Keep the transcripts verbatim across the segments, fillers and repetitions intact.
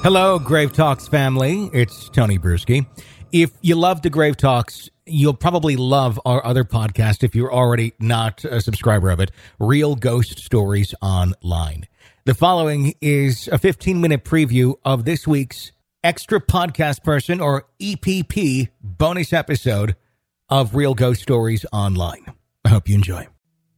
Hello, Grave Talks family. It's Tony Bruschi. If you love the Grave Talks, you'll probably love our other podcast if you're already not a subscriber of it, Real Ghost Stories Online. The following is a fifteen-minute preview of this week's Extra Podcast Person, or E P P, bonus episode of Real Ghost Stories Online. I hope you enjoy.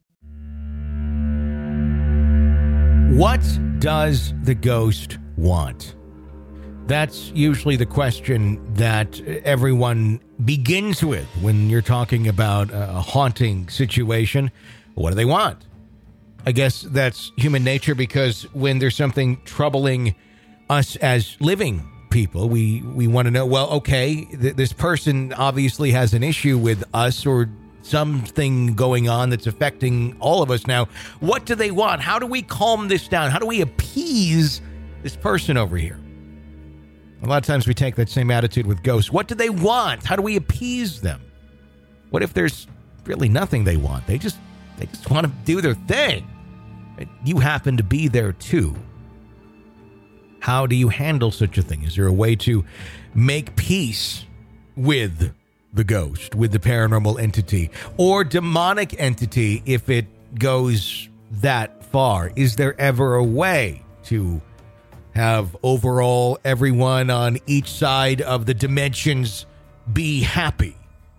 What does the ghost want? That's usually the question that everyone begins with when you're talking about a haunting situation. What do they want? I guess that's human nature, because when there's something troubling us as living people, we, we want to know, well, okay, th- this person obviously has an issue with us or something going on that's affecting all of us now. What do they want? How do we calm this down? How do we appease this person over here? A lot of times we take that same attitude with ghosts. What do they want? How do we appease them? What if there's really nothing they want? They just they just want to do their thing. You happen to be there too. How do you handle such a thing? Is there a way to make peace with the ghost, with the paranormal entity, or demonic entity if it goes that far? Is there ever a way to have overall everyone on each side of the dimensions be happy?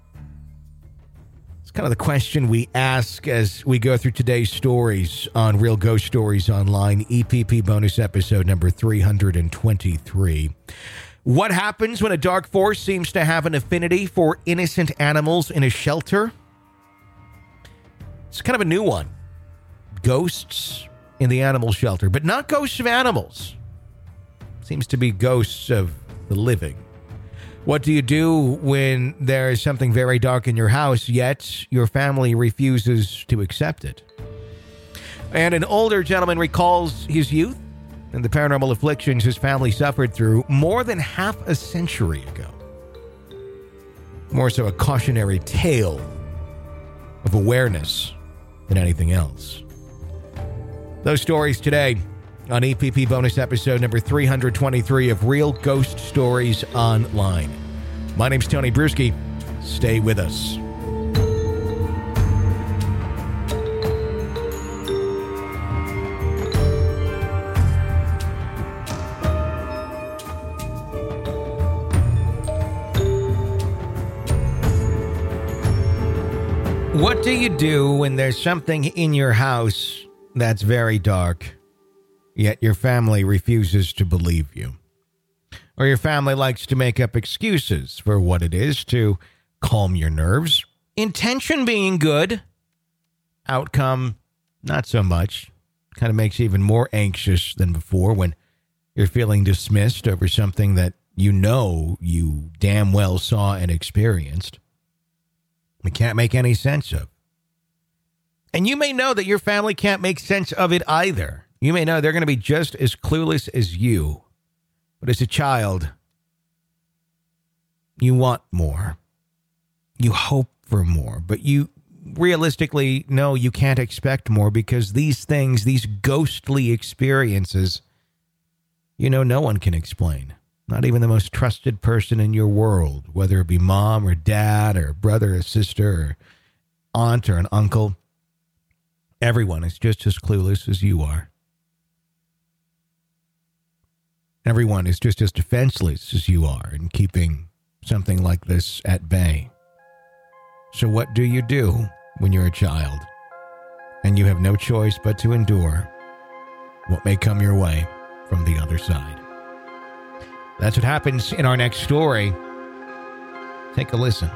It's kind of the question we ask as we go through today's stories on Real Ghost Stories Online, E P P bonus episode number three hundred twenty-three. What happens when a dark force seems to have an affinity for innocent animals in a shelter? It's kind of a new one. Ghosts in the animal shelter, but not ghosts of animals. Seems to be ghosts of the living. What do you do when there is something very dark in your house, yet your family refuses to accept it? And an older gentleman recalls his youth and the paranormal afflictions his family suffered through more than half a century ago. More so a cautionary tale of awareness than anything else. Those stories today on E P P bonus episode number three hundred twenty-three of Real Ghost Stories Online. My name's Tony Bruschi. Stay with us. What do you do when there's something in your house that's very dark, yet your family refuses to believe you? Or your family likes to make up excuses for what it is to calm your nerves. Intention being good, outcome not so much. Kind of makes you even more anxious than before when you're feeling dismissed over something that you know you damn well saw and experienced. You can't make any sense of. And you may know that your family can't make sense of it either. You may know they're going to be just as clueless as you. But as a child, you want more. You hope for more. But you realistically know you can't expect more, because these things, these ghostly experiences, you know no one can explain. Not even the most trusted person in your world, whether it be mom or dad or brother or sister or aunt or an uncle. Everyone is just as clueless as you are. Everyone is just as defenseless as you are in keeping something like this at bay. So what do you do when you're a child and you have no choice but to endure what may come your way from the other side? That's what happens in our next story. Take a listen.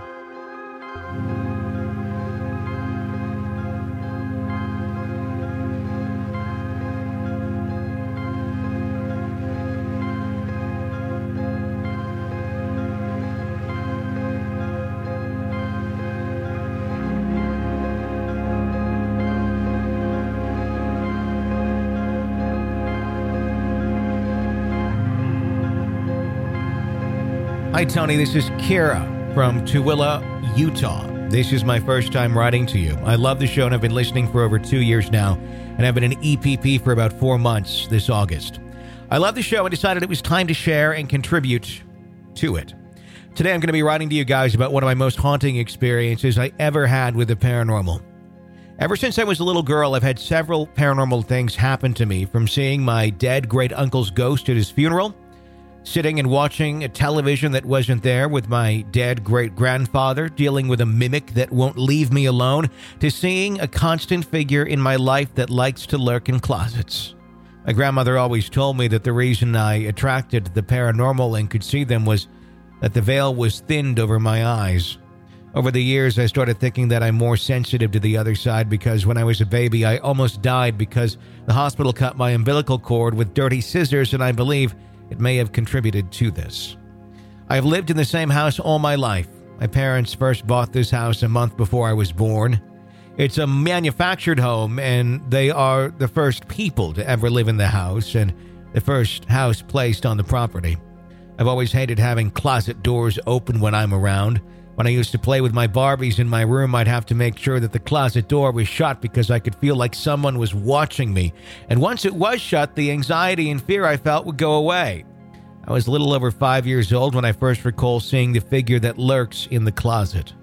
Hi, Tony. This is Kira from Tooele, Utah. This is my first time writing to you. I love the show and I've been listening for over two years now, and I've been an E P P for about four months this August. I love the show and decided it was time to share and contribute to it. Today I'm going to be writing to you guys about one of my most haunting experiences I ever had with the paranormal. Ever since I was a little girl, I've had several paranormal things happen to me, from seeing my dead great-uncle's ghost at his funeral, sitting and watching a television that wasn't there with my dead great-grandfather, dealing with a mimic that won't leave me alone, to seeing a constant figure in my life that likes to lurk in closets. My grandmother always told me that the reason I attracted the paranormal and could see them was that the veil was thinned over my eyes. Over the years, I started thinking that I'm more sensitive to the other side because when I was a baby, I almost died because the hospital cut my umbilical cord with dirty scissors, and I believe it may have contributed to this. I've lived in the same house all my life. My parents first bought this house a month before I was born. It's a manufactured home, and they are the first people to ever live in the house and the first house placed on the property. I've always hated having closet doors open when I'm around. When I used to play with my Barbies in my room, I'd have to make sure that the closet door was shut because I could feel like someone was watching me. And once it was shut, the anxiety and fear I felt would go away. I was a little over five years old when I first recall seeing the figure that lurks in the closet.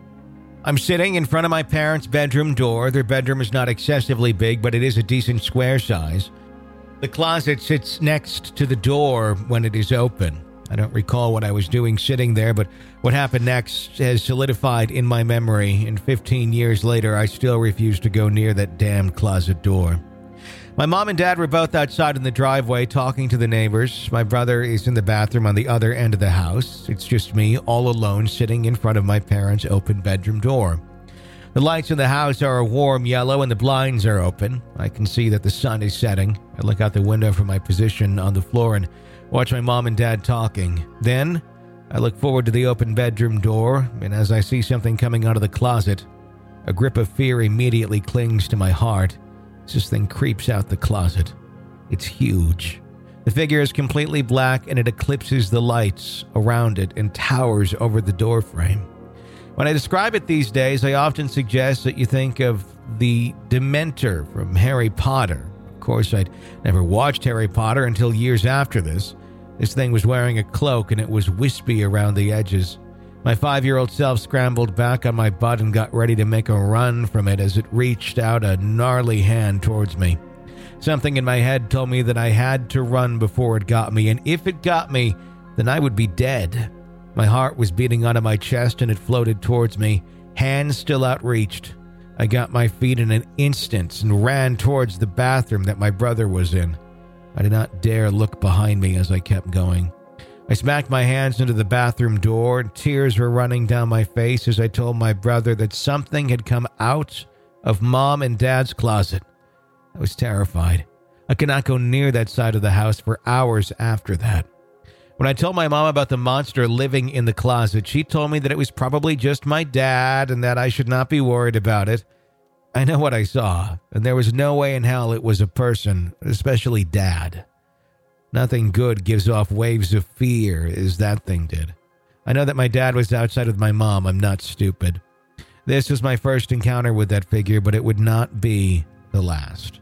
I'm sitting in front of my parents' bedroom door. Their bedroom is not excessively big, but it is a decent square size. The closet sits next to the door when it is open. I don't recall what I was doing sitting there, but what happened next has solidified in my memory, and fifteen years later, I still refuse to go near that damned closet door. My mom and dad were both outside in the driveway talking to the neighbors. My brother is in the bathroom on the other end of the house. It's just me, all alone, sitting in front of my parents' open bedroom door. The lights in the house are a warm yellow and the blinds are open. I can see that the sun is setting. I look out the window from my position on the floor and watch my mom and dad talking. Then, I look forward to the open bedroom door, and as I see something coming out of the closet, a grip of fear immediately clings to my heart as this thing creeps out the closet. It's huge. The figure is completely black and it eclipses the lights around it and towers over the doorframe. When I describe it these days, I often suggest that you think of the Dementor from Harry Potter. Of course, I'd never watched Harry Potter until years after this. This thing was wearing a cloak and it was wispy around the edges. My five-year-old self scrambled back on my butt and got ready to make a run from it as it reached out a gnarly hand towards me. Something in my head told me that I had to run before it got me, and if it got me, then I would be dead. My heart was beating out of my chest and it floated towards me, hands still outreached. I got my feet in an instant and ran towards the bathroom that my brother was in. I did not dare look behind me as I kept going. I smacked my hands into the bathroom door and tears were running down my face as I told my brother that something had come out of Mom and Dad's closet. I was terrified. I could not go near that side of the house for hours after that. When I told my mom about the monster living in the closet, she told me that it was probably just my dad and that I should not be worried about it. I know what I saw, and there was no way in hell it was a person, especially Dad. Nothing good gives off waves of fear as that thing did. I know that my dad was outside with my mom. I'm not stupid. This was my first encounter with that figure, but it would not be the last.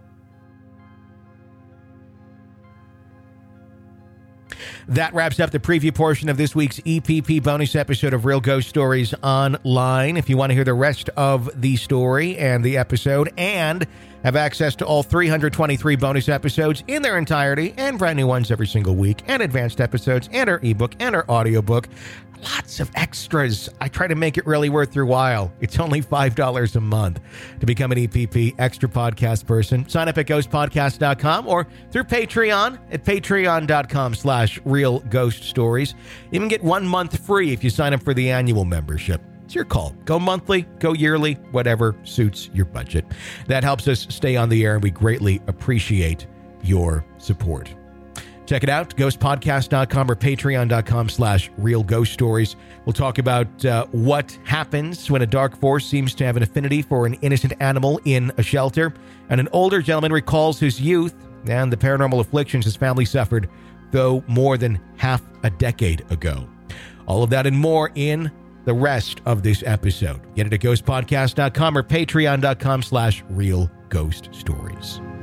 That wraps up the preview portion of this week's E P P bonus episode of Real Ghost Stories Online. If you want to hear the rest of the story and the episode and have access to all three hundred twenty-three bonus episodes in their entirety and brand new ones every single week and advanced episodes and our ebook and our audiobook, lots of extras. I try to make it really worth your while. It's only five dollars a month to become an E P P extra podcast person. Sign up at ghost podcast dot com or through Patreon at patreon dot com slash real ghost stories. You can get one month free if you sign up for the annual membership. It's your call. Go monthly, go yearly, whatever suits your budget. That helps us stay on the air, and we greatly appreciate your support. Check it out, ghost podcast dot com or patreon dot com slash real ghost stories. We'll talk about uh, what happens when a dark force seems to have an affinity for an innocent animal in a shelter, and an older gentleman recalls his youth and the paranormal afflictions his family suffered, though more than half a decade ago. All of that and more in the rest of this episode. Get it at ghost podcast dot com or patreon dot com slash real ghost stories.